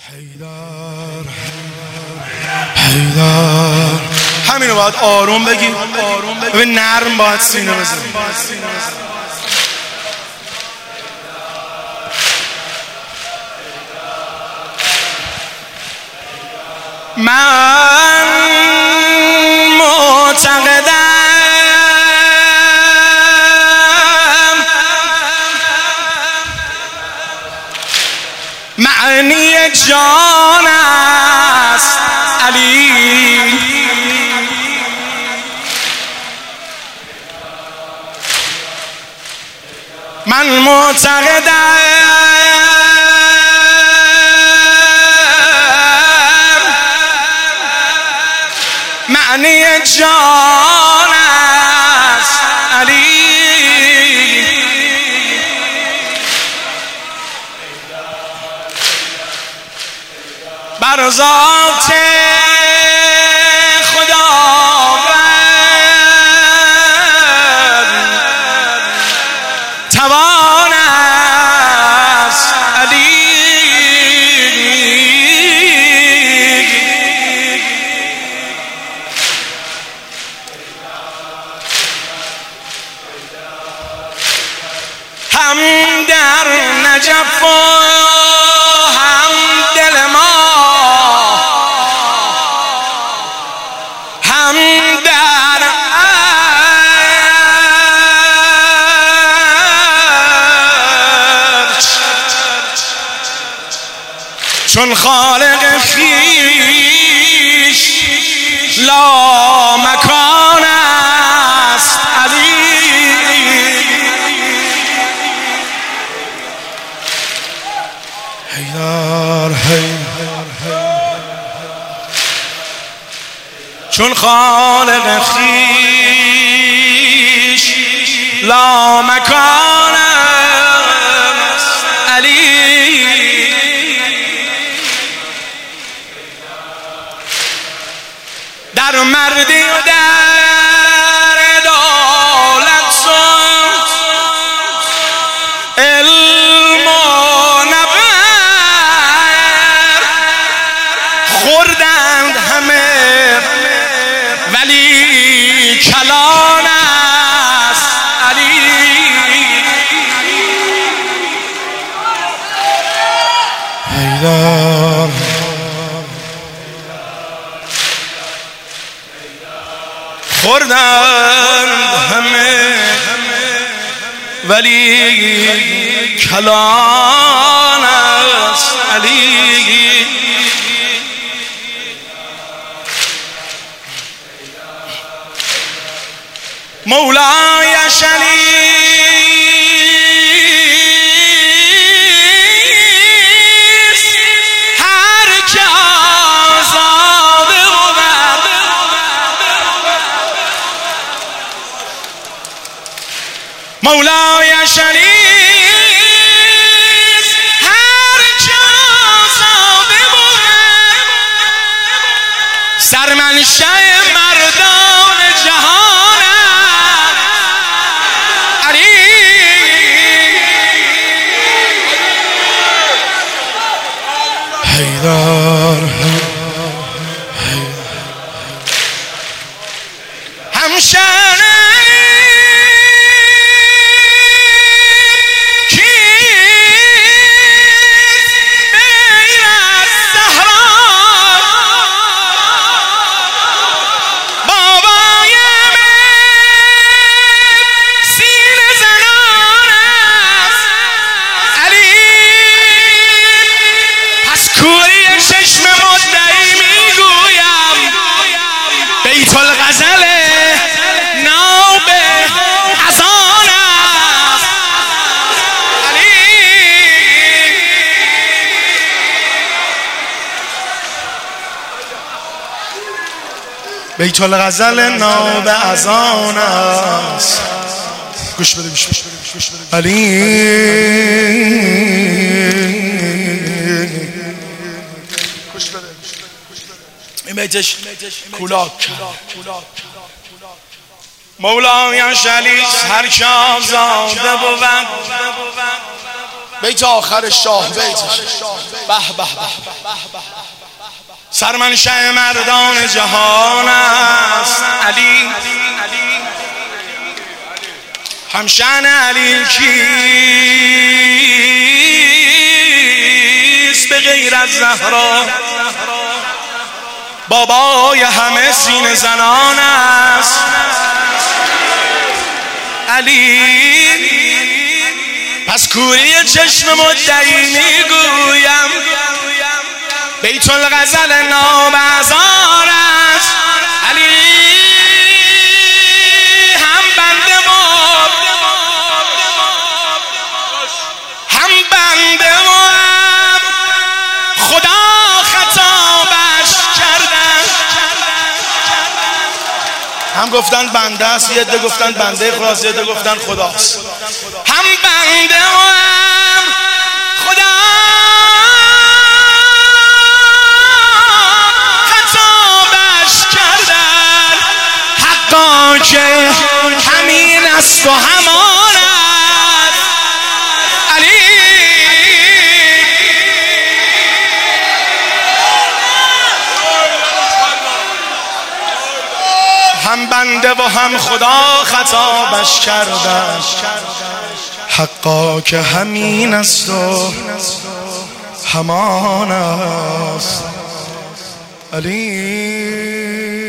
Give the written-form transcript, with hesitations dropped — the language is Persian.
حیدر حیدر. همینو باید آروم بگی، ببین نرم باید سینه بزنی. من معتقدم معنی جان است علی. من معتقدم معنی جان است علی. بر ذات خداوند توان است علی. هم در نجف و هم دل ما، هم در عرش چون خالق خویش لا مکان است علی. حیدر چون خالق خویش لا مکان است علی. در مردی و در دولت و علم و نبر خوردند همه ولی کلان است علی. حیدر خوردند همه ولی کلان است علی. مولای شلیس هر که آزاده بود. مولای شلیس هر که آزاده بود. سرمنشأ مردان جهان حیدر. همشن بیت الغزل ناب اذان است علی. بیت الغزل ناب اذان است. گوش بده علی. این بیتش کولاک. مولای شلیس هر که آزاده بود بیت آخر شاه بیتش به به به سرمنشأ مردان جهان است علی، همشأن علی کیست به غیر از زهرا؟ بابای همه سینه زنان است علی. پس کوری چشم مدعی میگویم بیت الغزل نابزار است علی. هم بنده و هم بنده و خدا خطابش کردن. هم گفتن بنده است، یه عده گفتن بنده خداست، یه عده گفتن خداست. هم بنده و هم خدا خطابش کردن. حقا که همین است و همان است علی. هم بنده و هم خدا خطابش کردن. حقا که همین است و همان است علی.